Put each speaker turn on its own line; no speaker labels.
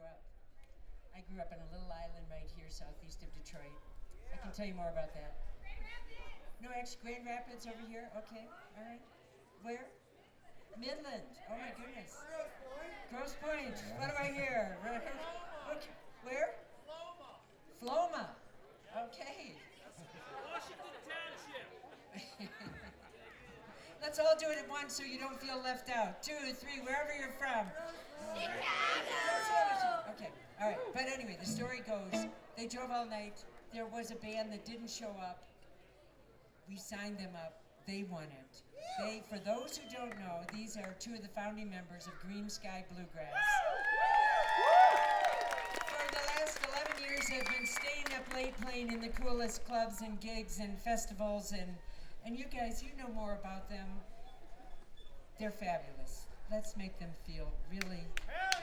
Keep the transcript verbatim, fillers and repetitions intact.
up. I grew up on a little island right here southeast of Detroit. I can tell you more about that. No, actually, Grand Rapids over here. Okay, all right. Where? Midland. Oh my goodness. Grosse Pointe. What do I hear? Okay. Where? Floma. Okay.
Washington Township.
Let's all do it at once so you don't feel left out. Two, three, wherever you're from.
Chicago!
Okay, all right. But anyway, the story goes, they drove all night. There was a band that didn't show up. We signed them up. They won it. They, for those who don't know, these are two of the founding members of Green Sky Bluegrass. For the last eleven years, they've been staying up late playing in the coolest clubs and gigs and festivals, and, and you guys, you know more about them. They're fabulous. Let's make them feel really